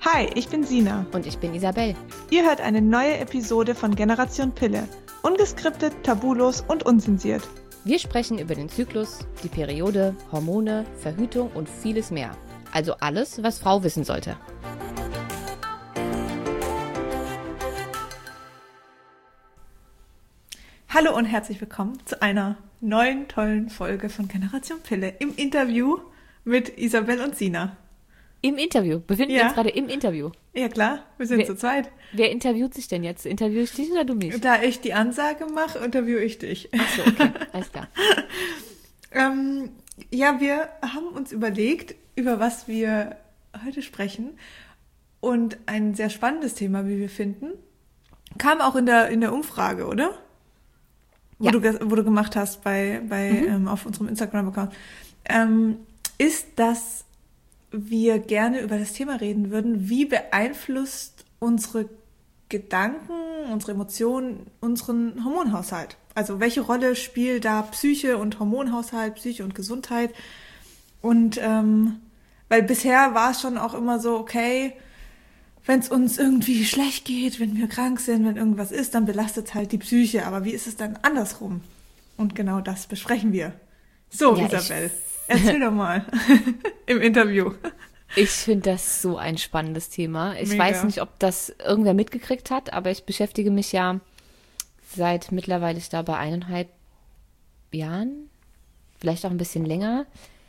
Hi, ich bin Sina. Und ich bin Isabel. Ihr hört eine neue Episode von Generation Pille. Ungeskriptet, tabulos und unzensiert. Wir sprechen über den Zyklus, die Periode, Hormone, Verhütung und vieles mehr. Also alles, was Frau wissen sollte. Hallo und herzlich willkommen zu einer neuen, tollen Folge von Generation Pille im Interview mit Isabel und Sina. Im Interview? Befinden wir uns gerade im Interview? Ja klar, wir sind zu zweit. Wer interviewt sich denn jetzt? Interviewe ich dich oder du mich? Da ich die Ansage mache, interviewe ich dich. Ach so, okay, alles klar. Ja, wir haben uns überlegt, über was wir heute sprechen. Und ein sehr spannendes Thema, wie wir finden, kam auch in der Umfrage, oder? Ja. Wo du gemacht hast auf unserem Instagram-Account. Ist, dass wir gerne über das Thema reden würden, wie beeinflusst unsere Gedanken, unsere Emotionen, unseren Hormonhaushalt? Also welche Rolle spielt da Psyche und Hormonhaushalt, Psyche und Gesundheit? Und weil bisher war es schon auch immer so, okay, wenn es uns irgendwie schlecht geht, wenn wir krank sind, wenn irgendwas ist, dann belastet es halt die Psyche. Aber wie ist es dann andersrum? Und genau das besprechen wir. So, ja, Isabel, erzähl doch mal im Interview. Ich finde das so ein spannendes Thema. Ich weiß nicht, ob das irgendwer mitgekriegt hat, aber ich beschäftige mich ja seit mittlerweile, ich glaube, 1,5 Jahren, vielleicht auch ein bisschen länger,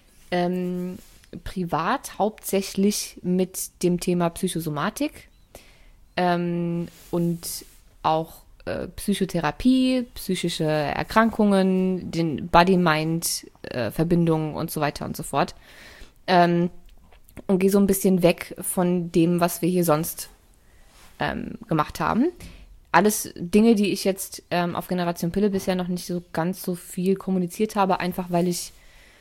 privat hauptsächlich mit dem Thema Psychosomatik und auch Psychotherapie, psychische Erkrankungen, den Body-Mind-Verbindungen und so weiter und so fort. Und gehe so ein bisschen weg von dem, was wir hier sonst gemacht haben. Alles Dinge, die ich jetzt auf Generation Pille bisher noch nicht so ganz so viel kommuniziert habe, einfach weil ich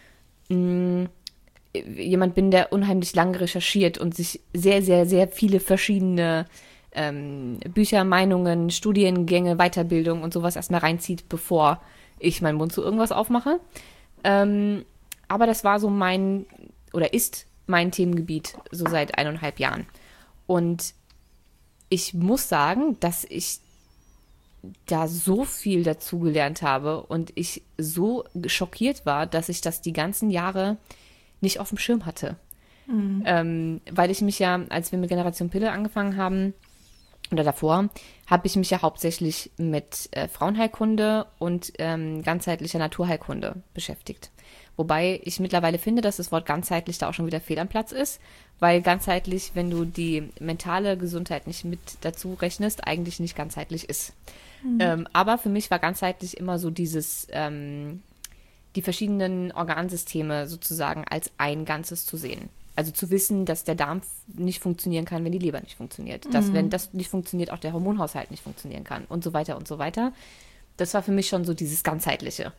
jemand bin, der unheimlich lange recherchiert und sich sehr, sehr, sehr viele verschiedene Bücher, Meinungen, Studiengänge, Weiterbildung und sowas erstmal reinzieht, bevor ich meinen Mund zu irgendwas aufmache. Aber das war so ist mein Themengebiet so seit 1,5 Jahren. Und ich muss sagen, dass ich da so viel dazugelernt habe und ich so schockiert war, dass ich das die ganzen Jahre nicht auf dem Schirm hatte. Weil ich mich ja, als wir mit Generation Pille angefangen haben, oder davor, habe ich mich ja hauptsächlich mit Frauenheilkunde und ganzheitlicher Naturheilkunde beschäftigt. Wobei ich mittlerweile finde, dass das Wort ganzheitlich da auch schon wieder fehl am Platz ist, weil ganzheitlich, wenn du die mentale Gesundheit nicht mit dazu rechnest, eigentlich nicht ganzheitlich ist. Aber für mich war ganzheitlich immer so dieses, die verschiedenen Organsysteme sozusagen als ein Ganzes zu sehen. Also zu wissen, dass der Darm nicht funktionieren kann, wenn die Leber nicht funktioniert. Dass, wenn das nicht funktioniert, auch der Hormonhaushalt nicht funktionieren kann und so weiter und so weiter. Das war für mich schon so dieses Ganzheitliche.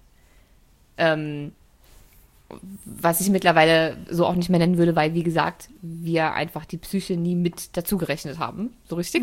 Was ich mittlerweile so auch nicht mehr nennen würde, weil, wie gesagt, wir einfach die Psyche nie mit dazu gerechnet haben. So richtig.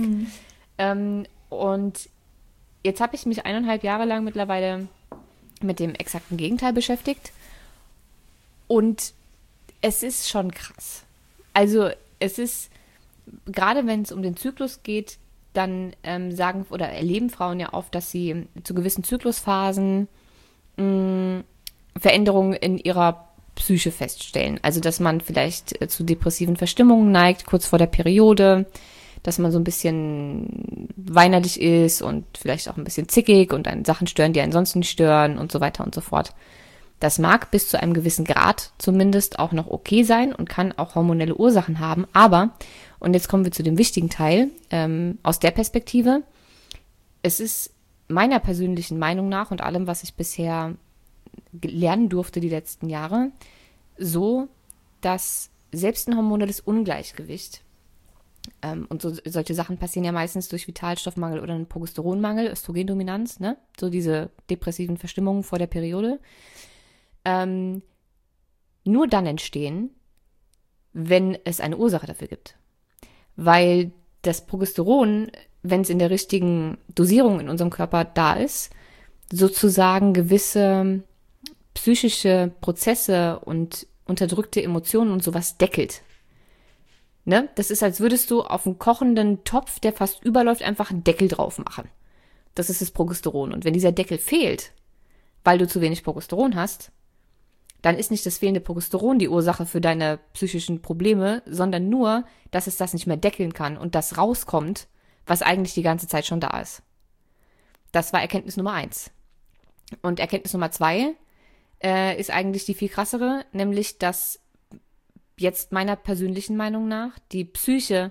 Und jetzt habe ich mich 1,5 Jahre lang mittlerweile mit dem exakten Gegenteil beschäftigt. Und es ist schon krass. Also es ist, gerade wenn es um den Zyklus geht, dann sagen oder erleben Frauen ja oft, dass sie zu gewissen Zyklusphasen Veränderungen in ihrer Psyche feststellen. Also dass man vielleicht zu depressiven Verstimmungen neigt, kurz vor der Periode, dass man so ein bisschen weinerlich ist und vielleicht auch ein bisschen zickig und einen Sachen stören, die einen sonst nicht stören und so weiter und so fort. Das mag bis zu einem gewissen Grad zumindest auch noch okay sein und kann auch hormonelle Ursachen haben, aber, und jetzt kommen wir zu dem wichtigen Teil, aus der Perspektive, es ist meiner persönlichen Meinung nach und allem, was ich bisher lernen durfte die letzten Jahre, so, dass selbst ein hormonelles Ungleichgewicht, und solche Sachen passieren ja meistens durch Vitalstoffmangel oder einen Progesteronmangel, Östrogendominanz, ne? So diese depressiven Verstimmungen vor der Periode, nur dann entstehen, wenn es eine Ursache dafür gibt. Weil das Progesteron, wenn es in der richtigen Dosierung in unserem Körper da ist, sozusagen gewisse psychische Prozesse und unterdrückte Emotionen und sowas deckelt. Ne? Das ist, als würdest du auf einen kochenden Topf, der fast überläuft, einfach einen Deckel drauf machen. Das ist das Progesteron. Und wenn dieser Deckel fehlt, weil du zu wenig Progesteron hast, dann ist nicht das fehlende Progesteron die Ursache für deine psychischen Probleme, sondern nur, dass es das nicht mehr deckeln kann und das rauskommt, was eigentlich die ganze Zeit schon da ist. Das war Erkenntnis Nummer 1. Und Erkenntnis Nummer 2 ist eigentlich die viel krassere, nämlich, dass jetzt meiner persönlichen Meinung nach die Psyche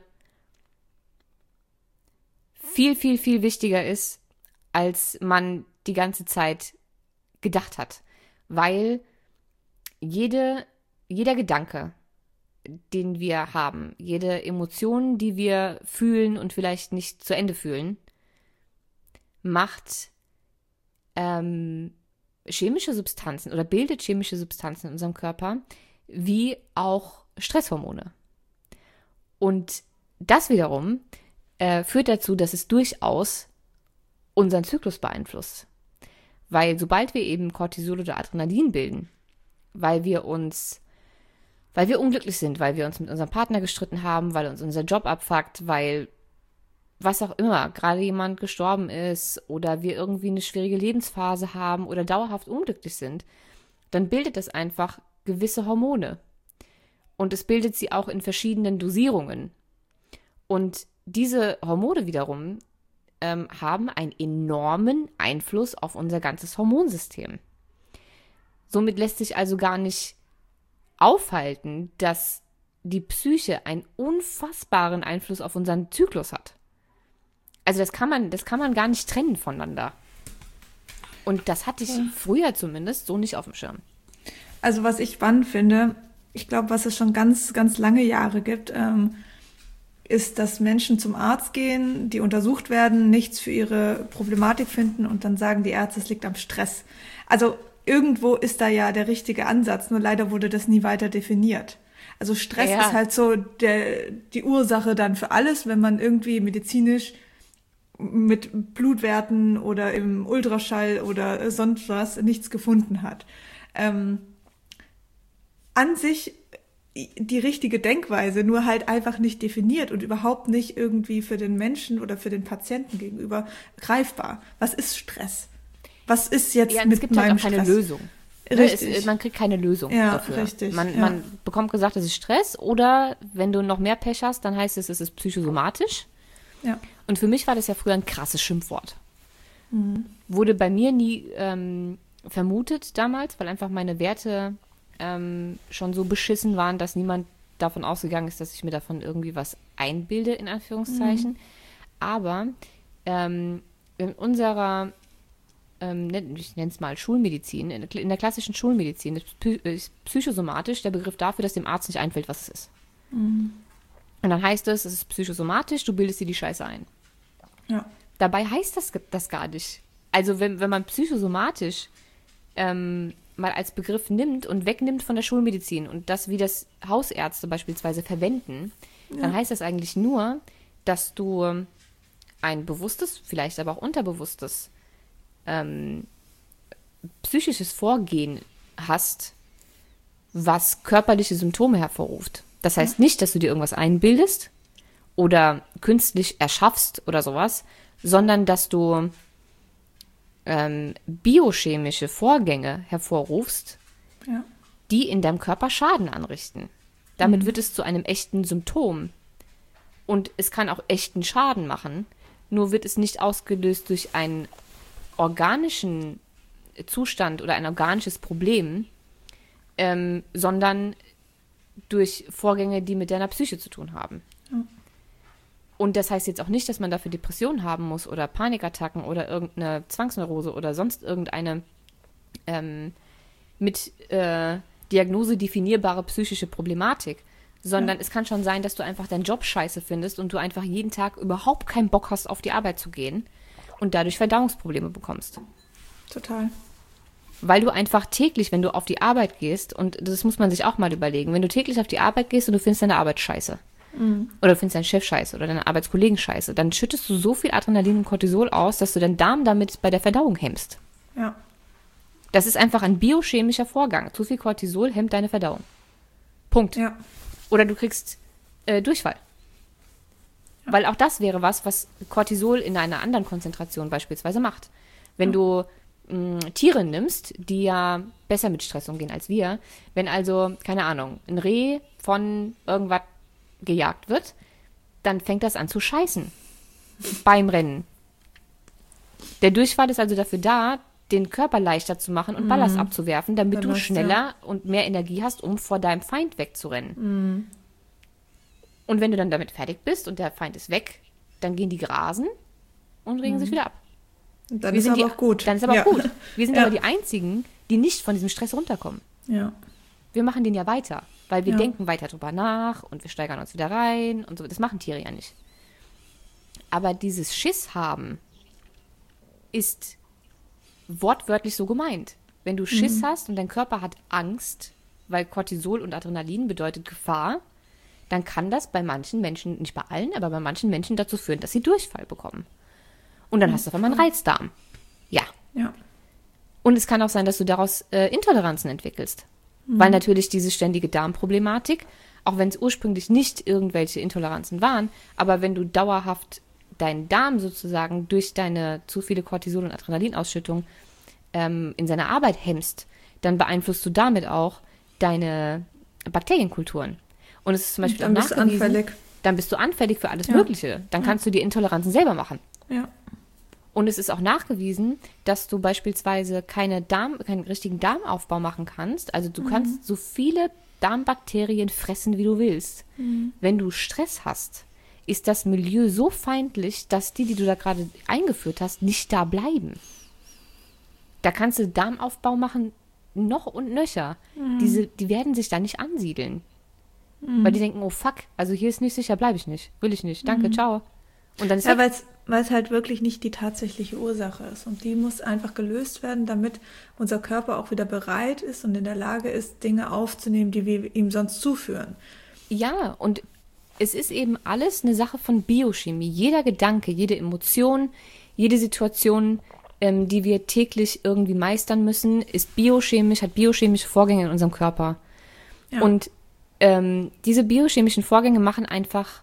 viel, viel, viel wichtiger ist, als man die ganze Zeit gedacht hat. Weil jeder Gedanke, den wir haben, jede Emotion, die wir fühlen und vielleicht nicht zu Ende fühlen, macht chemische Substanzen oder bildet chemische Substanzen in unserem Körper, wie auch Stresshormone. Und das wiederum führt dazu, dass es durchaus unseren Zyklus beeinflusst. Weil sobald wir eben Cortisol oder Adrenalin bilden, weil wir unglücklich sind, weil wir uns mit unserem Partner gestritten haben, weil uns unser Job abfuckt, weil was auch immer, gerade jemand gestorben ist oder wir irgendwie eine schwierige Lebensphase haben oder dauerhaft unglücklich sind, dann bildet das einfach gewisse Hormone. Und es bildet sie auch in verschiedenen Dosierungen. Und diese Hormone wiederum haben einen enormen Einfluss auf unser ganzes Hormonsystem. Somit lässt sich also gar nicht aufhalten, dass die Psyche einen unfassbaren Einfluss auf unseren Zyklus hat. Also das kann man gar nicht trennen voneinander. Und das hatte ich früher zumindest so nicht auf dem Schirm. Also was ich spannend finde, ich glaube, was es schon ganz, ganz lange Jahre gibt, ist, dass Menschen zum Arzt gehen, die untersucht werden, nichts für ihre Problematik finden und dann sagen die Ärzte, es liegt am Stress. Also irgendwo ist da ja der richtige Ansatz, nur leider wurde das nie weiter definiert. Also Stress ist halt so die Ursache dann für alles, wenn man irgendwie medizinisch mit Blutwerten oder im Ultraschall oder sonst was nichts gefunden hat. An sich die richtige Denkweise, nur halt einfach nicht definiert und überhaupt nicht irgendwie für den Menschen oder für den Patienten gegenüber greifbar. Was ist Stress? Was ist jetzt mit meinem Stress? Es gibt halt auch keine Lösung. Richtig. Man kriegt keine Lösung dafür. Richtig. Man bekommt gesagt, es ist Stress oder wenn du noch mehr Pech hast, dann heißt es ist psychosomatisch. Ja. Und für mich war das ja früher ein krasses Schimpfwort. Wurde bei mir nie vermutet damals, weil einfach meine Werte schon so beschissen waren, dass niemand davon ausgegangen ist, dass ich mir davon irgendwie was einbilde, in Anführungszeichen. Aber in unserer, ich nenne es mal Schulmedizin, in der klassischen Schulmedizin ist psychosomatisch der Begriff dafür, dass dem Arzt nicht einfällt, was es ist. Und dann heißt es ist psychosomatisch, du bildest dir die Scheiße ein. Ja. Dabei heißt das gar nicht. Also wenn man psychosomatisch mal als Begriff nimmt und wegnimmt von der Schulmedizin und das, wie das Hausärzte beispielsweise verwenden, dann heißt das eigentlich nur, dass du ein bewusstes, vielleicht aber auch unterbewusstes psychisches Vorgehen hast, was körperliche Symptome hervorruft. Das heißt nicht, dass du dir irgendwas einbildest oder künstlich erschaffst oder sowas, sondern dass du biochemische Vorgänge hervorrufst, die in deinem Körper Schaden anrichten. Damit wird es zu einem echten Symptom. Und es kann auch echten Schaden machen, nur wird es nicht ausgelöst durch einen organischen Zustand oder ein organisches Problem, sondern durch Vorgänge, die mit deiner Psyche zu tun haben. Und das heißt jetzt auch nicht, dass man dafür Depressionen haben muss oder Panikattacken oder irgendeine Zwangsneurose oder sonst irgendeine mit Diagnose definierbare psychische Problematik, sondern es kann schon sein, dass du einfach deinen Job scheiße findest und du einfach jeden Tag überhaupt keinen Bock hast, auf die Arbeit zu gehen und dadurch Verdauungsprobleme bekommst. Total. Weil du einfach täglich, wenn du auf die Arbeit gehst, und das muss man sich auch mal überlegen, wenn du täglich auf die Arbeit gehst und du findest deine Arbeit scheiße, oder du findest deinen Chef scheiße oder deine Arbeitskollegen scheiße, dann schüttest du so viel Adrenalin und Cortisol aus, dass du deinen Darm damit bei der Verdauung hemmst. Ja. Das ist einfach ein biochemischer Vorgang. Zu viel Cortisol hemmt deine Verdauung. Punkt. Ja. Oder du kriegst Durchfall. Ja. Weil auch das wäre was Cortisol in einer anderen Konzentration beispielsweise macht. Wenn du Tiere nimmst, die ja besser mit Stress umgehen als wir, wenn also, keine Ahnung, ein Reh von irgendwas gejagt wird, dann fängt das an zu scheißen beim Rennen. Der Durchfall ist also dafür da, den Körper leichter zu machen und Ballast abzuwerfen, damit du schneller und mehr Energie hast, um vor deinem Feind wegzurennen. Und wenn du dann damit fertig bist und der Feind ist weg, dann gehen die grasen und regen sich wieder ab. Dann ist aber auch gut. Dann ist aber auch gut. Wir sind aber die Einzigen, die nicht von diesem Stress runterkommen. Ja. Wir machen den ja weiter, weil wir denken weiter drüber nach und wir steigern uns wieder rein und so. Das machen Tiere ja nicht. Aber dieses Schiss haben ist wortwörtlich so gemeint. Wenn du Schiss hast und dein Körper hat Angst, weil Cortisol und Adrenalin bedeutet Gefahr, dann kann das bei manchen Menschen, nicht bei allen, aber bei manchen Menschen dazu führen, dass sie Durchfall bekommen. Und dann hast du auf einmal einen Reizdarm. Ja. Und es kann auch sein, dass du daraus Intoleranzen entwickelst. Weil natürlich diese ständige Darmproblematik, auch wenn es ursprünglich nicht irgendwelche Intoleranzen waren, aber wenn du dauerhaft deinen Darm sozusagen durch deine zu viele Cortisol- und Adrenalinausschüttung in seiner Arbeit hemmst, dann beeinflusst du damit auch deine Bakterienkulturen. Und es ist zum Beispiel auch nachgewiesen, dann bist du anfällig für alles Mögliche. Dann kannst du die Intoleranzen selber machen. Ja. Und es ist auch nachgewiesen, dass du beispielsweise keinen richtigen Darmaufbau machen kannst. Also du kannst so viele Darmbakterien fressen, wie du willst. Wenn du Stress hast, ist das Milieu so feindlich, dass die du da gerade eingeführt hast, nicht da bleiben. Da kannst du Darmaufbau machen, noch und nöcher. Die werden sich da nicht ansiedeln. Weil die denken, oh fuck, also hier ist nicht sicher, bleibe ich nicht, will ich nicht, danke, ciao. Und dann ist weil es halt wirklich nicht die tatsächliche Ursache ist. Und die muss einfach gelöst werden, damit unser Körper auch wieder bereit ist und in der Lage ist, Dinge aufzunehmen, die wir ihm sonst zuführen. Ja, und es ist eben alles eine Sache von Biochemie. Jeder Gedanke, jede Emotion, jede Situation, die wir täglich irgendwie meistern müssen, ist biochemisch, hat biochemische Vorgänge in unserem Körper. Ja. Und diese biochemischen Vorgänge machen einfach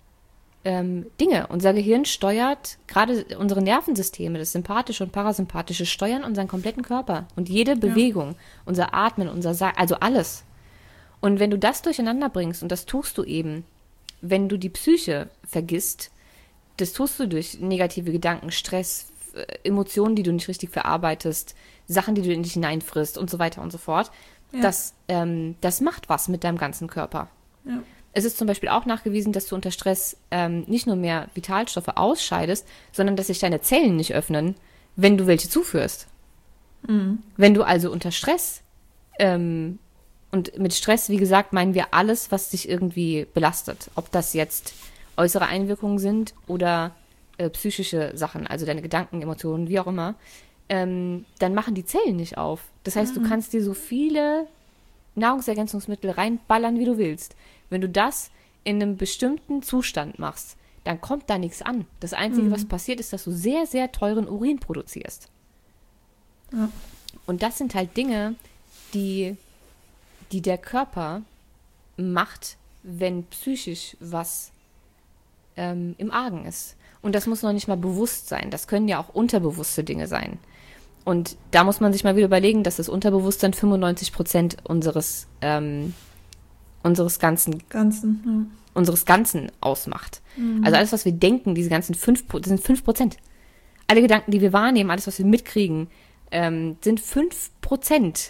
Dinge. Unser Gehirn steuert, gerade unsere Nervensysteme, das Sympathische und Parasympathische, steuern unseren kompletten Körper. Und jede Bewegung, unser Atmen, also alles. Und wenn du das durcheinander bringst, und das tust du eben, wenn du die Psyche vergisst, das tust du durch negative Gedanken, Stress, Emotionen, die du nicht richtig verarbeitest, Sachen, die du in dich hineinfrisst und so weiter und so fort, das macht was mit deinem ganzen Körper. Ja. Es ist zum Beispiel auch nachgewiesen, dass du unter Stress nicht nur mehr Vitalstoffe ausscheidest, sondern dass sich deine Zellen nicht öffnen, wenn du welche zuführst. Wenn du also unter Stress, und mit Stress, wie gesagt, meinen wir alles, was dich irgendwie belastet. Ob das jetzt äußere Einwirkungen sind oder psychische Sachen, also deine Gedanken, Emotionen, wie auch immer, dann machen die Zellen nicht auf. Das heißt, du kannst dir so viele Nahrungsergänzungsmittel reinballern, wie du willst. Wenn du das in einem bestimmten Zustand machst, dann kommt da nichts an. Das Einzige, was passiert, ist, dass du sehr, sehr teuren Urin produzierst. Ja. Und das sind halt Dinge, die der Körper macht, wenn psychisch was im Argen ist. Und das muss noch nicht mal bewusst sein. Das können ja auch unterbewusste Dinge sein. Und da muss man sich mal wieder überlegen, dass das Unterbewusstsein 95% unseres Ganzen ausmacht. Also alles, was wir denken, diese ganzen 5%, das sind 5%. Alle Gedanken, die wir wahrnehmen, alles, was wir mitkriegen, sind 5%.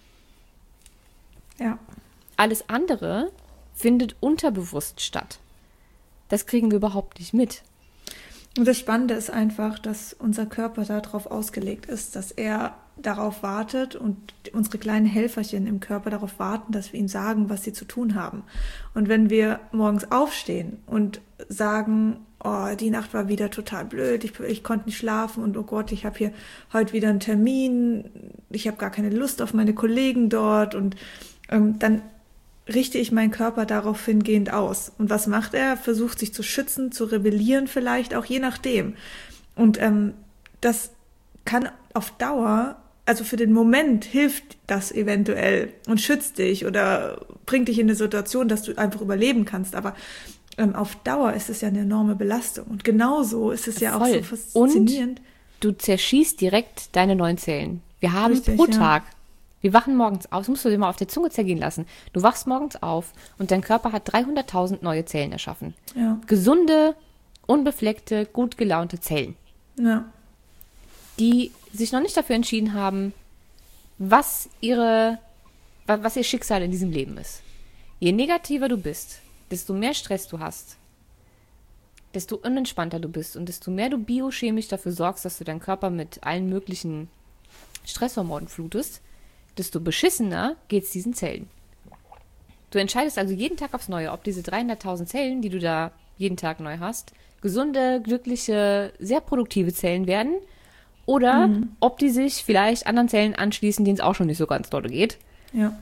Ja. Alles andere findet unterbewusst statt. Das kriegen wir überhaupt nicht mit. Und das Spannende ist einfach, dass unser Körper darauf ausgelegt ist, dass er darauf wartet und unsere kleinen Helferchen im Körper darauf warten, dass wir ihm sagen, was sie zu tun haben. Und wenn wir morgens aufstehen und sagen, oh, die Nacht war wieder total blöd, ich konnte nicht schlafen und oh Gott, ich habe hier heute wieder einen Termin, ich habe gar keine Lust auf meine Kollegen dort und dann richte ich meinen Körper darauf hingehend aus. Und was macht er? Versucht sich zu schützen, zu rebellieren vielleicht, auch je nachdem. Und das kann auf Dauer also für den Moment hilft das eventuell und schützt dich oder bringt dich in eine Situation, dass du einfach überleben kannst. Aber auf Dauer ist es ja eine enorme Belastung. Und genauso ist es ja auch so faszinierend. Und du zerschießt direkt deine neuen Zellen. Wir haben Richtig, pro ja. Tag, wir wachen morgens auf, das musst du dir mal auf der Zunge zergehen lassen. Du wachst morgens auf und dein Körper hat 300.000 neue Zellen erschaffen. Ja. Gesunde, unbefleckte, gut gelaunte Zellen, Ja. die sich noch nicht dafür entschieden haben, was ihr Schicksal in diesem Leben ist. Je negativer du bist, desto mehr Stress du hast, desto unentspannter du bist und desto mehr du biochemisch dafür sorgst, dass du deinen Körper mit allen möglichen Stresshormonen flutest, desto beschissener geht's diesen Zellen. Du entscheidest also jeden Tag aufs Neue, ob diese 300.000 Zellen, die du da jeden Tag neu hast, gesunde, glückliche, sehr produktive Zellen werden oder ob die sich vielleicht anderen Zellen anschließen, denen es auch schon nicht so ganz doll geht. Ja.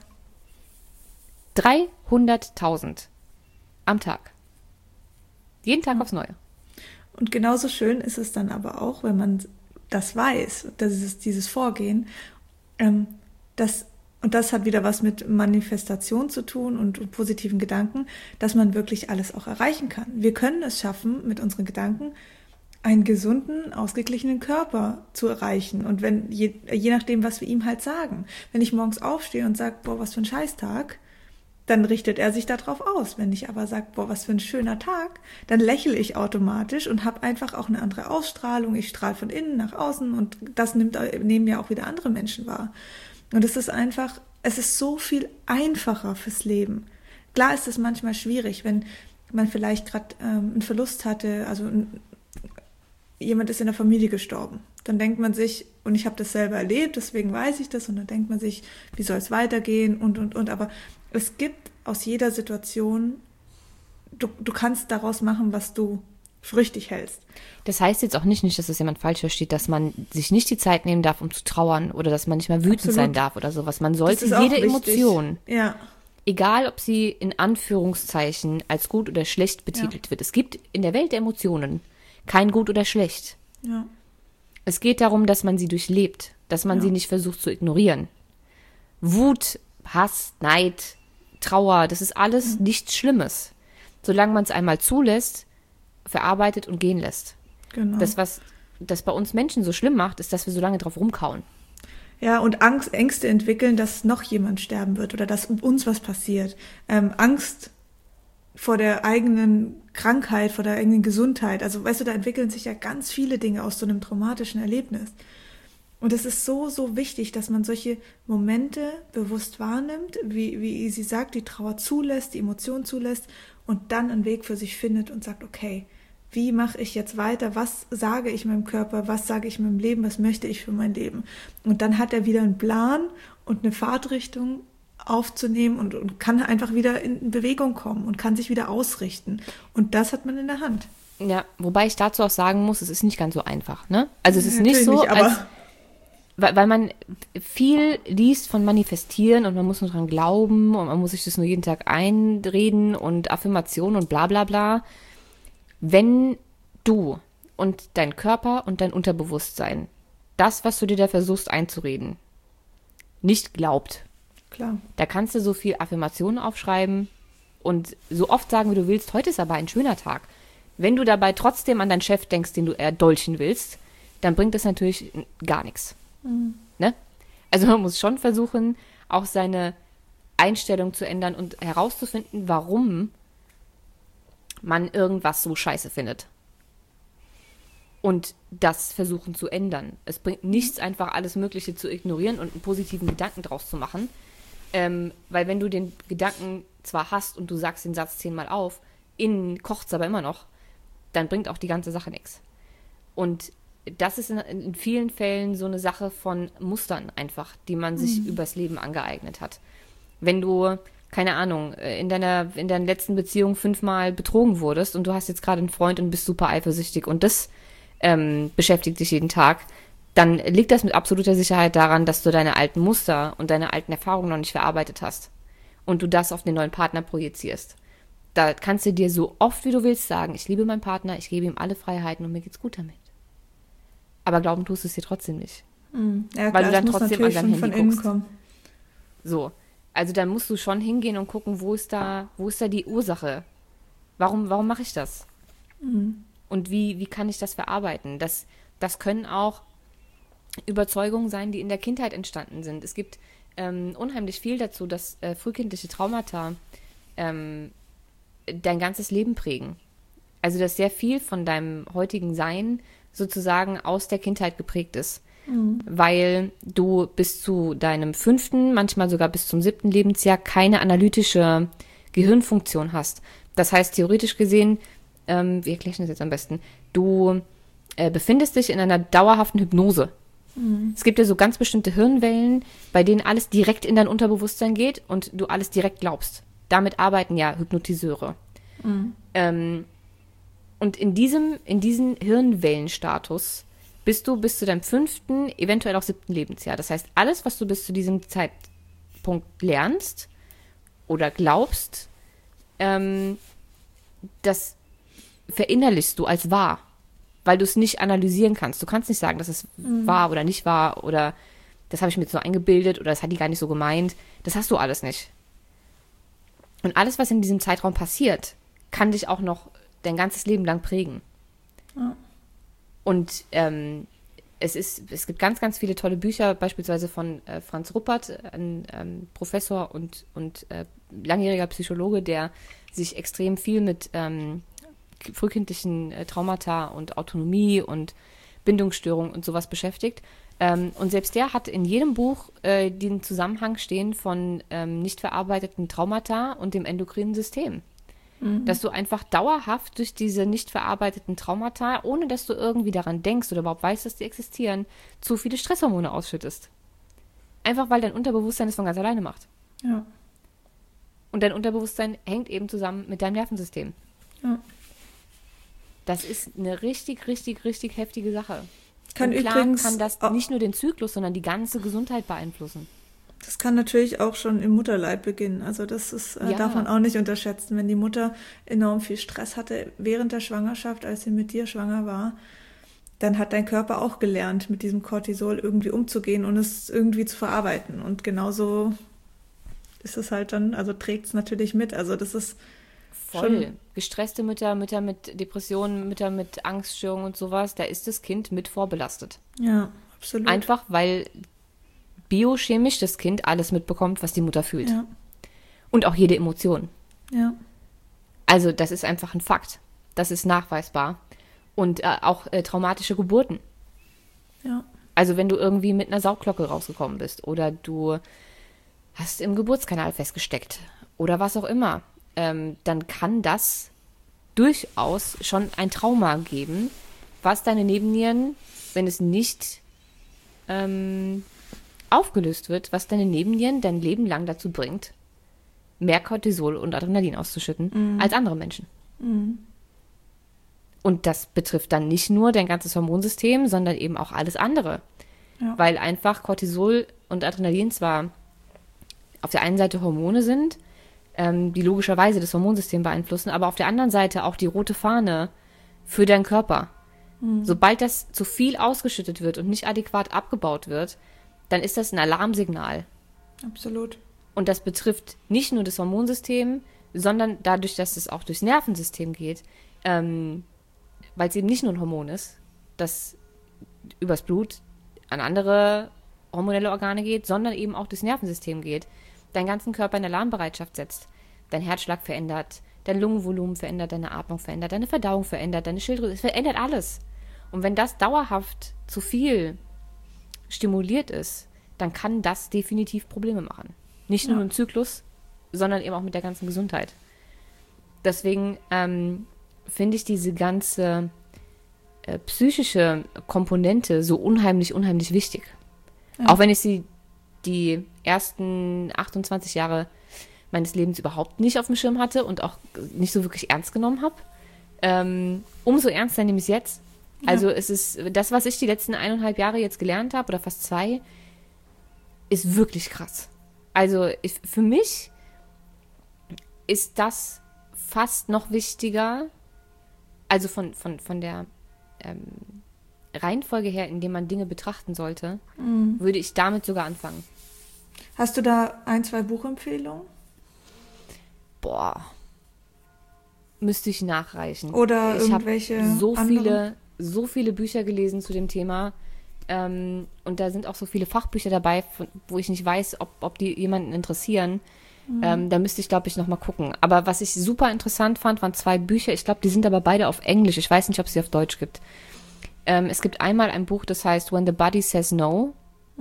300.000 am Tag. Jeden Tag aufs Neue. Und genauso schön ist es dann aber auch, wenn man das weiß, das ist dieses Vorgehen, und das hat wieder was mit Manifestation zu tun und positiven Gedanken, dass man wirklich alles auch erreichen kann. Wir können es schaffen, mit unseren Gedanken einen gesunden, ausgeglichenen Körper zu erreichen. Und wenn je nachdem, was wir ihm halt sagen. Wenn ich morgens aufstehe und sage, boah, was für ein Scheißtag, dann richtet er sich darauf aus. Wenn ich aber sage, boah, was für ein schöner Tag, dann lächle ich automatisch und habe einfach auch eine andere Ausstrahlung. Ich strahle von innen nach außen und das nehmen ja auch wieder andere Menschen wahr. Und es ist so viel einfacher fürs Leben. Klar ist es manchmal schwierig, wenn man vielleicht gerade einen Verlust hatte, also jemand ist in der Familie gestorben. Dann denkt man sich, und ich habe das selber erlebt, deswegen weiß ich das, und dann denkt man sich, wie soll es weitergehen und. Aber es gibt aus jeder Situation, du kannst daraus machen, was du für richtig hältst. Das heißt jetzt auch nicht, dass das jemand falsch versteht, dass man sich nicht die Zeit nehmen darf, um zu trauern oder dass man nicht mal wütend sein darf oder sowas. Man sollte jede Emotion, egal ob sie in Anführungszeichen als gut oder schlecht betitelt wird. Es gibt in der Welt der Emotionen kein gut oder schlecht. Ja. Es geht darum, dass man sie durchlebt, dass man sie nicht versucht zu ignorieren. Wut, Hass, Neid, Trauer, das ist alles nichts Schlimmes. Solange man es einmal zulässt, verarbeitet und gehen lässt. Genau. Das, was das bei uns Menschen so schlimm macht, ist, dass wir so lange drauf rumkauen. Ja, und Ängste entwickeln, dass noch jemand sterben wird oder dass uns was passiert. Angst vor der eigenen Krankheit, vor der eigenen Gesundheit. Also, weißt du, da entwickeln sich ja ganz viele Dinge aus so einem traumatischen Erlebnis. Und es ist so, so wichtig, dass man solche Momente bewusst wahrnimmt, wie sie sagt, die Trauer zulässt, die Emotion zulässt und dann einen Weg für sich findet und sagt, okay, wie mache ich jetzt weiter? Was sage ich meinem Körper? Was sage ich meinem Leben? Was möchte ich für mein Leben? Und dann hat er wieder einen Plan und eine Fahrtrichtung aufzunehmen und kann einfach wieder in Bewegung kommen und kann sich wieder ausrichten. Und das hat man in der Hand. Ja, wobei ich dazu auch sagen muss, es ist nicht ganz so einfach, ne? Also es ist nicht Natürlich so, nicht, aber weil man viel liest von Manifestieren und man muss nur dran glauben und man muss sich das nur jeden Tag einreden und Affirmationen und bla bla bla. Wenn du und dein Körper und dein Unterbewusstsein das, was du dir da versuchst einzureden, nicht glaubt, klar. da kannst du so viel Affirmationen aufschreiben und so oft sagen, wie du willst, heute ist aber ein schöner Tag. Wenn du dabei trotzdem an deinen Chef denkst, den du erdolchen willst, dann bringt das natürlich gar nichts. Ne? Also man muss schon versuchen, auch seine Einstellung zu ändern und herauszufinden, warum man irgendwas so scheiße findet. Und das versuchen zu ändern. Es bringt nichts, einfach alles Mögliche zu ignorieren und einen positiven Gedanken draus zu machen. Weil wenn du den Gedanken zwar hast und du sagst den Satz 10-mal auf, innen kocht's aber immer noch, dann bringt auch die ganze Sache nichts. Und das ist in vielen Fällen so eine Sache von Mustern einfach, die man sich übers Leben angeeignet hat. Wenn du, keine Ahnung, in deiner letzten Beziehung 5-mal betrogen wurdest und du hast jetzt gerade einen Freund und bist super eifersüchtig und das beschäftigt dich jeden Tag, dann liegt das mit absoluter Sicherheit daran, dass du deine alten Muster und deine alten Erfahrungen noch nicht verarbeitet hast und du das auf den neuen Partner projizierst. Da kannst du dir so oft wie du willst sagen, ich liebe meinen Partner, ich gebe ihm alle Freiheiten und mir geht's gut damit. Aber glauben tust du es dir trotzdem nicht. Ja, weil klar, du dann es muss trotzdem an natürlich dein schon Handy von innen guckst. kommen. So. Also dann musst du schon hingehen und gucken, wo ist da die Ursache? Warum mache ich das? Und wie kann ich das verarbeiten? Das können auch Überzeugungen sein, die in der Kindheit entstanden sind. Es gibt unheimlich viel dazu, dass frühkindliche Traumata dein ganzes Leben prägen. Also dass sehr viel von deinem heutigen Sein sozusagen aus der Kindheit geprägt ist. Weil du bis zu deinem 5., manchmal sogar bis zum 7. Lebensjahr keine analytische Gehirnfunktion hast. Das heißt, theoretisch gesehen, wie erkläre ich das jetzt am besten? Du befindest dich in einer dauerhaften Hypnose. Es gibt ja so ganz bestimmte Hirnwellen, bei denen alles direkt in dein Unterbewusstsein geht und du alles direkt glaubst. Damit arbeiten ja Hypnotiseure. Und in diesen Hirnwellenstatus bist du bis zu deinem 5., eventuell auch 7. Lebensjahr. Das heißt, alles, was du bis zu diesem Zeitpunkt lernst oder glaubst, das verinnerlichst du als wahr, weil du es nicht analysieren kannst. Du kannst nicht sagen, dass es wahr oder nicht wahr oder das habe ich mir jetzt nur eingebildet oder das hat die gar nicht so gemeint. Das hast du alles nicht. Und alles, was in diesem Zeitraum passiert, kann dich auch noch dein ganzes Leben lang prägen. Ja. Und es gibt ganz, ganz viele tolle Bücher, beispielsweise von Franz Ruppert, ein Professor und langjähriger Psychologe, der sich extrem viel mit frühkindlichen Traumata und Autonomie und Bindungsstörung und sowas beschäftigt. Und selbst der hat in jedem Buch den Zusammenhang stehen von nicht verarbeiteten Traumata und dem endokrinen System. Dass du einfach dauerhaft durch diese nicht verarbeiteten Traumata, ohne dass du irgendwie daran denkst oder überhaupt weißt, dass die existieren, zu viele Stresshormone ausschüttest. Einfach weil dein Unterbewusstsein es von ganz alleine macht. Ja. Und dein Unterbewusstsein hängt eben zusammen mit deinem Nervensystem. Ja. Das ist eine richtig, richtig, richtig heftige Sache. Kann und klar übrigens kann das auch- nicht nur den Zyklus, sondern die ganze Gesundheit beeinflussen. Das kann natürlich auch schon im Mutterleib beginnen. Also das ist, Ja. darf man auch nicht unterschätzen. Wenn die Mutter enorm viel Stress hatte während der Schwangerschaft, als sie mit dir schwanger war, dann hat dein Körper auch gelernt, mit diesem Cortisol irgendwie umzugehen und es irgendwie zu verarbeiten. Und genauso ist es halt dann, also trägt es natürlich mit. Also das ist Voll. schon, Gestresste Mütter, Mütter mit Depressionen, Mütter mit Angststörungen und sowas, da ist das Kind mit vorbelastet. ja, absolut. Einfach, weil biochemisch das Kind alles mitbekommt, was die Mutter fühlt. Ja, Und auch jede Emotion. ja, Also das ist einfach ein Fakt. Das ist nachweisbar. Und auch traumatische Geburten. ja, Also wenn du irgendwie mit einer Sauglocke rausgekommen bist oder du hast im Geburtskanal festgesteckt oder was auch immer, dann kann das durchaus schon ein Trauma geben, was deine Nebennieren, wenn es nicht aufgelöst wird, was deine Nebennieren dein Leben lang dazu bringt, mehr Cortisol und Adrenalin auszuschütten als andere Menschen. Und das betrifft dann nicht nur dein ganzes Hormonsystem, sondern eben auch alles andere. Ja. Weil einfach Cortisol und Adrenalin zwar auf der einen Seite Hormone sind, die logischerweise das Hormonsystem beeinflussen, aber auf der anderen Seite auch die rote Fahne für deinen Körper. Sobald das zu viel ausgeschüttet wird und nicht adäquat abgebaut wird, dann ist das ein Alarmsignal. absolut. Und das betrifft nicht nur das Hormonsystem, sondern dadurch, dass es auch durchs Nervensystem geht, weil es eben nicht nur ein Hormon ist, das übers Blut an andere hormonelle Organe geht, sondern eben auch durchs Nervensystem geht, deinen ganzen Körper in Alarmbereitschaft setzt, dein Herzschlag verändert, dein Lungenvolumen verändert, deine Atmung verändert, deine Verdauung verändert, deine Schilddrüse, es verändert alles. Und wenn das dauerhaft zu viel stimuliert ist, dann kann das definitiv Probleme machen. Nicht nur Ja. im Zyklus, sondern eben auch mit der ganzen Gesundheit. Deswegen finde ich diese ganze psychische Komponente so unheimlich, unheimlich wichtig. Ja. Auch wenn ich sie die ersten 28 Jahre meines Lebens überhaupt nicht auf dem Schirm hatte und auch nicht so wirklich ernst genommen habe. Umso ernster nehme ich es jetzt. Also es ist das, was ich die letzten 1,5 Jahre jetzt gelernt habe, oder fast 2, ist wirklich krass. Also für mich ist das fast noch wichtiger, also von der Reihenfolge her, in der man Dinge betrachten sollte, würde ich damit sogar anfangen. Hast du da 1, 2 Buchempfehlungen? Boah. Müsste ich nachreichen. Oder ich irgendwelche habe so viele Bücher gelesen zu dem Thema. Und da sind auch so viele Fachbücher dabei, wo ich nicht weiß, ob die jemanden interessieren. Da müsste ich, glaube ich, noch mal gucken. Aber was ich super interessant fand, waren 2 Bücher. Ich glaube, die sind aber beide auf Englisch. Ich weiß nicht, ob es sie auf Deutsch gibt. Es gibt einmal ein Buch, das heißt When the Body Says No.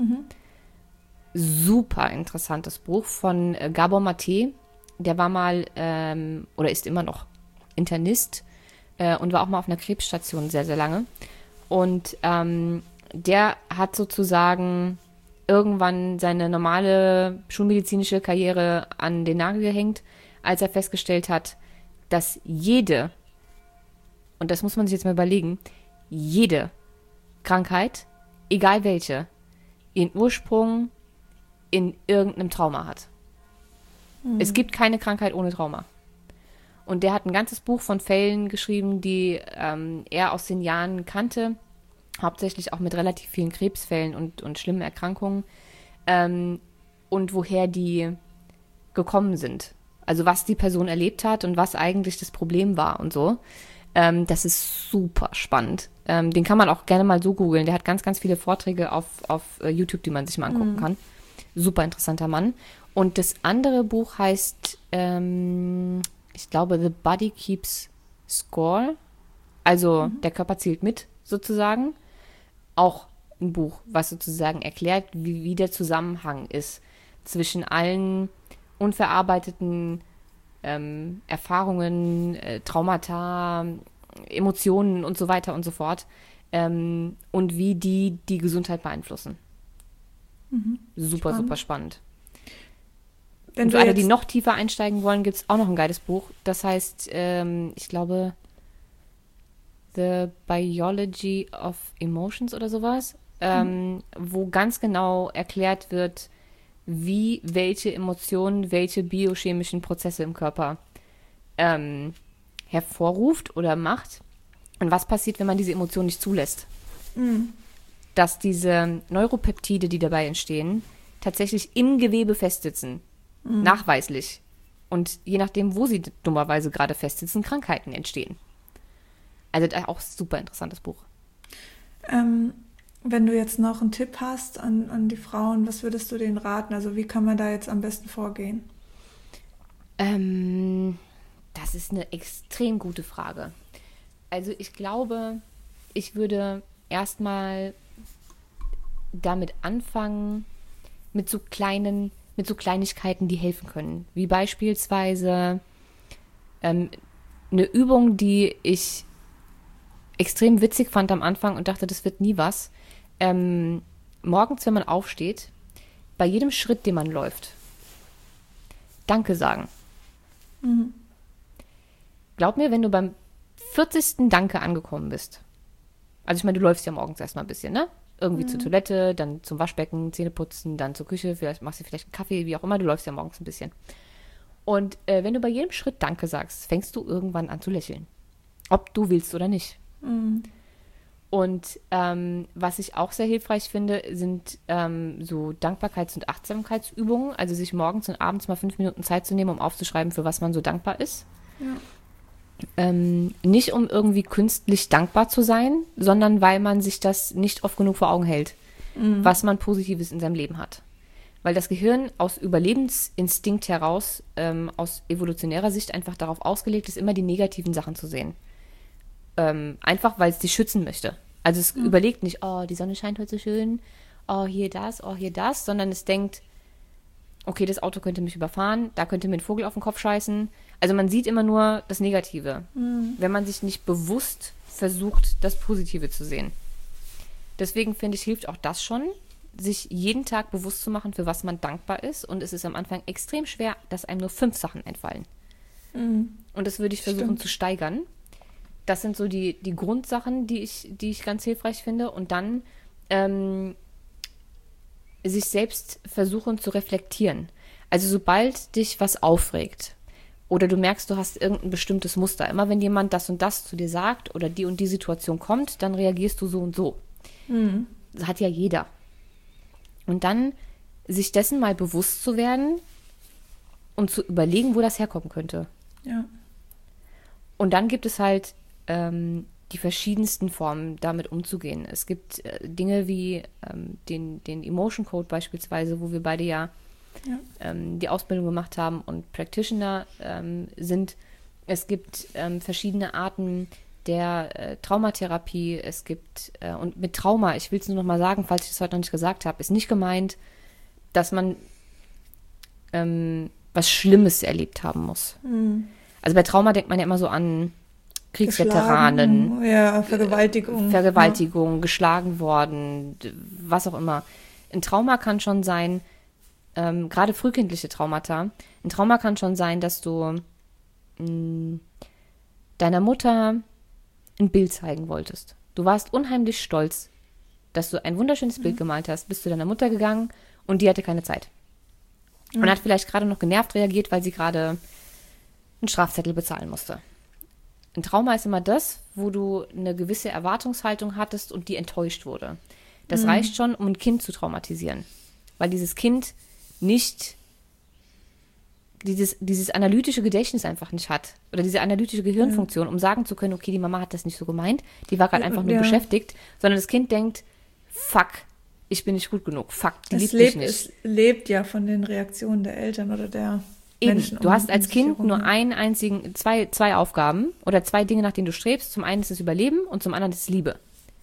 Super interessantes Buch von Gabor Maté. Der war mal, oder ist immer noch Internist und war auch mal auf einer Krebsstation sehr, sehr lange. Und der hat sozusagen irgendwann seine normale schulmedizinische Karriere an den Nagel gehängt, als er festgestellt hat, dass jede, und das muss man sich jetzt mal überlegen, jede Krankheit, egal welche, ihren Ursprung in irgendeinem Trauma hat. Es gibt keine Krankheit ohne Trauma. Und der hat ein ganzes Buch von Fällen geschrieben, die er aus den Jahren kannte, hauptsächlich auch mit relativ vielen Krebsfällen und schlimmen Erkrankungen, und woher die gekommen sind. Also was die Person erlebt hat und was eigentlich das Problem war und so. Das ist super spannend. Den kann man auch gerne mal so googeln. Der hat ganz, ganz viele Vorträge auf YouTube, die man sich mal angucken kann. Super interessanter Mann. Und das andere Buch heißt, ich glaube, The Body Keeps Score. Also der Körper zählt mit, sozusagen. Auch ein Buch, was sozusagen erklärt, wie der Zusammenhang ist zwischen allen unverarbeiteten Erfahrungen, Traumata, Emotionen und so weiter und so fort, und wie die Gesundheit beeinflussen. Super, spannend. Super spannend. Und für alle, die noch tiefer einsteigen wollen, gibt es auch noch ein geiles Buch. Das heißt, ich glaube, The Biology of Emotions oder sowas, wo ganz genau erklärt wird, wie welche Emotionen, welche biochemischen Prozesse im Körper hervorruft oder macht und was passiert, wenn man diese Emotion nicht zulässt. Dass diese Neuropeptide, die dabei entstehen, tatsächlich im Gewebe festsitzen. Nachweislich. Und je nachdem, wo sie dummerweise gerade festsitzen, Krankheiten entstehen. Also auch super interessantes Buch. Wenn du jetzt noch einen Tipp hast an die Frauen, was würdest du denen raten? Also wie kann man da jetzt am besten vorgehen? Das ist eine extrem gute Frage. Also ich glaube, ich würde erstmal damit anfangen, mit so Kleinigkeiten, die helfen können. Wie beispielsweise eine Übung, die ich extrem witzig fand am Anfang und dachte, das wird nie was. Morgens, wenn man aufsteht, bei jedem Schritt, den man läuft, Danke sagen. Glaub mir, wenn du beim 40. Danke angekommen bist, also ich meine, du läufst ja morgens erstmal ein bisschen, ne? Irgendwie zur Toilette, dann zum Waschbecken, Zähne putzen, dann zur Küche, vielleicht machst du vielleicht einen Kaffee, wie auch immer, du läufst ja morgens ein bisschen. Und wenn du bei jedem Schritt Danke sagst, fängst du irgendwann an zu lächeln. Ob du willst oder nicht. Und was ich auch sehr hilfreich finde, sind so Dankbarkeits- und Achtsamkeitsübungen, also sich morgens und abends mal 5 Minuten Zeit zu nehmen, um aufzuschreiben, für was man so dankbar ist. Nicht um irgendwie künstlich dankbar zu sein, sondern weil man sich das nicht oft genug vor Augen hält, was man Positives in seinem Leben hat. Weil das Gehirn aus Überlebensinstinkt heraus, aus evolutionärer Sicht einfach darauf ausgelegt ist, immer die negativen Sachen zu sehen. Einfach, weil es dich schützen möchte. Also es überlegt nicht, oh, die Sonne scheint heute so schön, oh, hier das, sondern es denkt, okay, das Auto könnte mich überfahren, da könnte mir ein Vogel auf den Kopf scheißen. Also man sieht immer nur das Negative, wenn man sich nicht bewusst versucht, das Positive zu sehen. Deswegen finde ich, hilft auch das schon, sich jeden Tag bewusst zu machen, für was man dankbar ist. Und es ist am Anfang extrem schwer, dass einem nur 5 Sachen einfallen. Und das würde ich versuchen zu steigern. Das sind so die Grundsachen, die ich ganz hilfreich finde. Und dann sich selbst versuchen zu reflektieren. Also sobald dich was aufregt Oder du merkst, du hast irgendein bestimmtes Muster. Immer wenn jemand das und das zu dir sagt oder die und die Situation kommt, dann reagierst du so und so. Das hat ja jeder. Und dann sich dessen mal bewusst zu werden und zu überlegen, wo das herkommen könnte. Ja. Und dann gibt es halt die verschiedensten Formen, damit umzugehen. Es gibt Dinge wie den Emotion Code beispielsweise, wo wir beide ja die Ausbildung gemacht haben und Practitioner sind. Es gibt verschiedene Arten der Traumatherapie. Es gibt, und mit Trauma, ich will es nur noch mal sagen, falls ich das heute noch nicht gesagt habe, ist nicht gemeint, dass man was Schlimmes erlebt haben muss. Also bei Trauma denkt man ja immer so an Kriegsveteranen. Ja, Vergewaltigung. Geschlagen worden, was auch immer. Ein Trauma kann schon sein, gerade frühkindliche Traumata, ein Trauma kann schon sein, dass du deiner Mutter ein Bild zeigen wolltest. Du warst unheimlich stolz, dass du ein wunderschönes Bild gemalt hast, bist zu deiner Mutter gegangen und die hatte keine Zeit. Und hat vielleicht gerade noch genervt reagiert, weil sie gerade einen Strafzettel bezahlen musste. Ein Trauma ist immer das, wo du eine gewisse Erwartungshaltung hattest und die enttäuscht wurde. Das reicht schon, um ein Kind zu traumatisieren. Weil dieses Kind nicht dieses analytische Gedächtnis einfach nicht hat. Oder diese analytische Gehirnfunktion, um sagen zu können, okay, die Mama hat das nicht so gemeint, die war gerade einfach nur beschäftigt. Sondern das Kind denkt, fuck, ich bin nicht gut genug, fuck, die liebt mich nicht. Es lebt ja von den Reaktionen der Eltern oder der Menschen. Du hast als Kind nur zwei Aufgaben oder zwei Dinge, nach denen du strebst. Zum einen ist es Überleben und zum anderen ist es Liebe.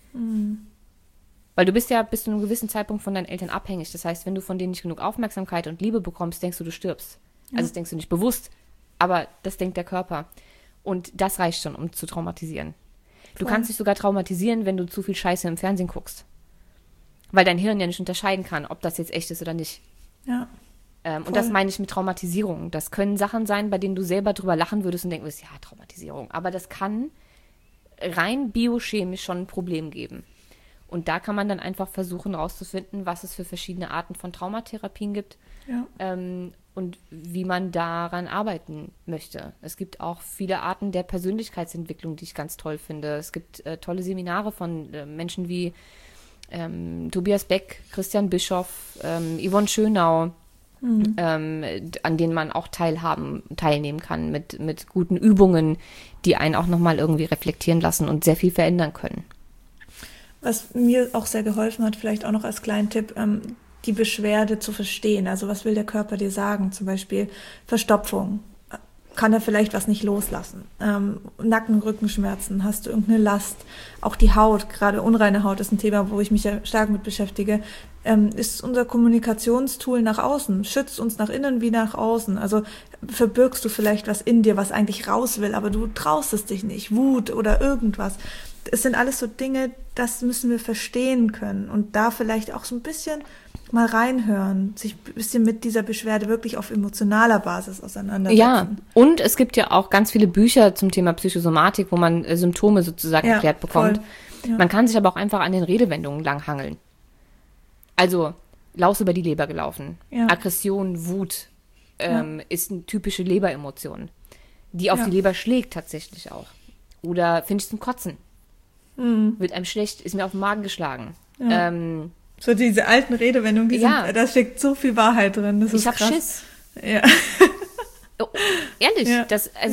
Weil du bist ja bis zu einem gewissen Zeitpunkt von deinen Eltern abhängig. Das heißt, wenn du von denen nicht genug Aufmerksamkeit und Liebe bekommst, denkst du stirbst. Also das denkst du nicht bewusst, aber das denkt der Körper. Und das reicht schon, um zu traumatisieren. Du kannst dich sogar traumatisieren, wenn du zu viel Scheiße im Fernsehen guckst. Weil dein Hirn ja nicht unterscheiden kann, ob das jetzt echt ist oder nicht. Ja. Und das meine ich mit Traumatisierung. Das können Sachen sein, bei denen du selber drüber lachen würdest und denken würdest, ja, Traumatisierung. Aber das kann rein biochemisch schon ein Problem geben. Und da kann man dann einfach versuchen rauszufinden, was es für verschiedene Arten von Traumatherapien gibt und wie man daran arbeiten möchte. Es gibt auch viele Arten der Persönlichkeitsentwicklung, die ich ganz toll finde. Es gibt tolle Seminare von Menschen wie Tobias Beck, Christian Bischoff, Yvonne Schönau, an denen man auch teilnehmen kann mit guten Übungen, die einen auch nochmal irgendwie reflektieren lassen und sehr viel verändern können. Was mir auch sehr geholfen hat, vielleicht auch noch als kleinen Tipp, die Beschwerde zu verstehen. Also was will der Körper dir sagen? Zum Beispiel Verstopfung. Kann er vielleicht was nicht loslassen? Nacken, Rückenschmerzen, hast du irgendeine Last? Auch die Haut, gerade unreine Haut ist ein Thema, wo ich mich ja stark mit beschäftige, ist unser Kommunikationstool nach außen, schützt uns nach innen wie nach außen. Also verbirgst du vielleicht was in dir, was eigentlich raus will, aber du traust es dich nicht, Wut oder irgendwas. Es sind alles so Dinge, das müssen wir verstehen können und da vielleicht auch so ein bisschen mal reinhören, sich ein bisschen mit dieser Beschwerde wirklich auf emotionaler Basis auseinandersetzen. Ja, und es gibt ja auch ganz viele Bücher zum Thema Psychosomatik, wo man Symptome sozusagen erklärt bekommt. Ja. Man kann sich aber auch einfach an den Redewendungen langhangeln. Also, Laus über die Leber gelaufen. Ja. Aggression, Wut ist eine typische Leberemotion, die auf die Leber schlägt tatsächlich auch. Oder finde ich zum Kotzen. Wird einem schlecht, ist mir auf den Magen geschlagen. Ja. So diese alten Redewendungen, da steckt so viel Wahrheit drin. Das ist ich hab krass. Schiss. Ja. Oh, ehrlich, Ja.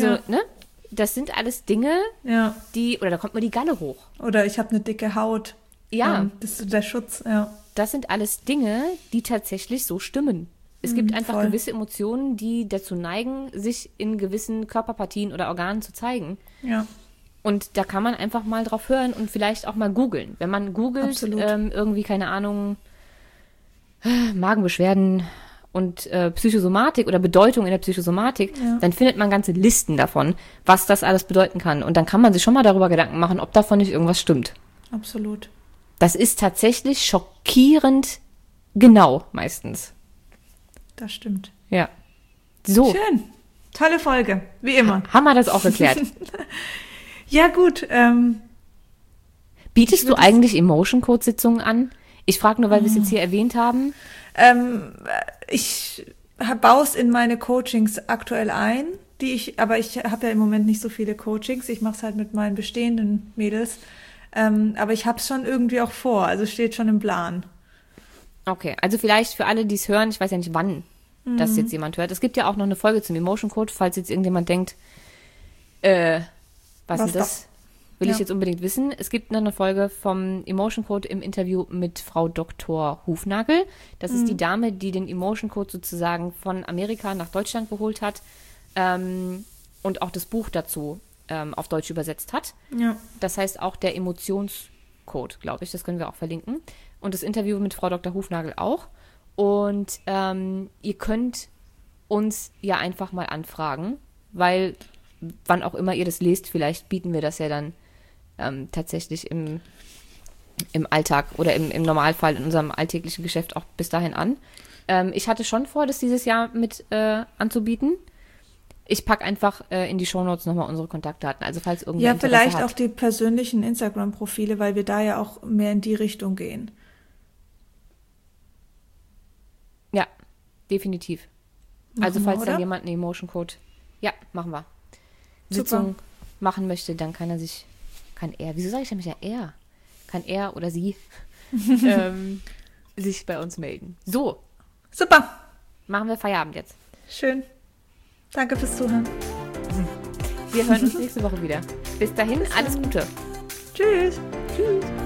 Das sind alles Dinge, oder da kommt mir die Galle hoch. Oder ich habe eine dicke Haut. Ja. Das ist so der Schutz, ja. Das sind alles Dinge, die tatsächlich so stimmen. Es gibt einfach gewisse Emotionen, die dazu neigen, sich in gewissen Körperpartien oder Organen zu zeigen. Ja. Und da kann man einfach mal drauf hören und vielleicht auch mal googeln. Wenn man googelt, irgendwie, keine Ahnung, Magenbeschwerden und Psychosomatik oder Bedeutung in der Psychosomatik, dann findet man ganze Listen davon, was das alles bedeuten kann. Und dann kann man sich schon mal darüber Gedanken machen, ob davon nicht irgendwas stimmt. Absolut. Das ist tatsächlich schockierend genau meistens. Das stimmt. Ja. So. Schön. Tolle Folge, wie immer. Haben wir das auch geklärt. Ja, gut. Bietest du eigentlich Emotion-Code-Sitzungen an? Ich frage nur, weil wir es jetzt hier erwähnt haben. Ich baue es in meine Coachings aktuell ein. aber ich habe ja im Moment nicht so viele Coachings. Ich mache es halt mit meinen bestehenden Mädels. Aber ich habe es schon irgendwie auch vor. Also steht schon im Plan. Okay, also vielleicht für alle, die es hören, ich weiß ja nicht, wann das jetzt jemand hört. Es gibt ja auch noch eine Folge zum Emotion Code, falls jetzt irgendjemand denkt, was ist das? Will ich jetzt unbedingt wissen. Es gibt noch eine Folge vom Emotion Code im Interview mit Frau Dr. Hufnagel. Das ist die Dame, die den Emotion Code sozusagen von Amerika nach Deutschland geholt hat und auch das Buch dazu auf Deutsch übersetzt hat. Ja. Das heißt auch der Emotionscode, glaube ich. Das können wir auch verlinken. Und das Interview mit Frau Dr. Hufnagel auch. Und ihr könnt uns ja einfach mal anfragen, weil wann auch immer ihr das lest, vielleicht bieten wir das ja dann tatsächlich im Alltag oder im Normalfall in unserem alltäglichen Geschäft auch bis dahin an. Ich hatte schon vor, das dieses Jahr mit anzubieten. Ich packe einfach in die Shownotes nochmal unsere Kontaktdaten. Also falls irgendwer Interesse vielleicht hat. auch die persönlichen Instagram-Profile, weil wir da ja auch mehr in die Richtung gehen. Ja, definitiv. Machen also wir, falls oder? dann jemand einen Emotion Code, ja, machen wir. Super. Sitzung machen möchte, dann kann wieso sage ich denn ja er? Kann er oder sie sich bei uns melden. So, Super. machen wir Feierabend jetzt. Schön. Danke fürs Zuhören. Wir hören uns nächste Woche wieder. Bis dahin, alles Gute. Tschüss. Tschüss.